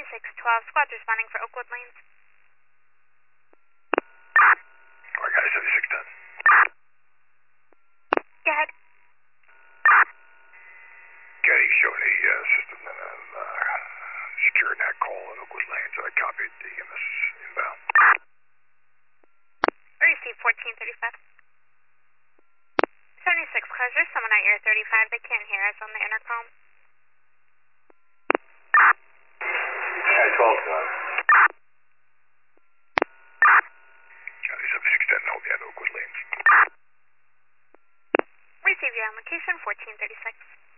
7612, squad responding for Oakwood Lanes. Alright, guys, 7610. Go ahead. Getty showing a system and securing that call at Oakwood Lanes. I copied the EMS inbound. Receive 1435. 76 closure, someone at your 35, they can't hear us on the intercom. Yeah, 12 gun. Charlie 7610, hold me at Oakwood Lanes. Receive you on location, 1436.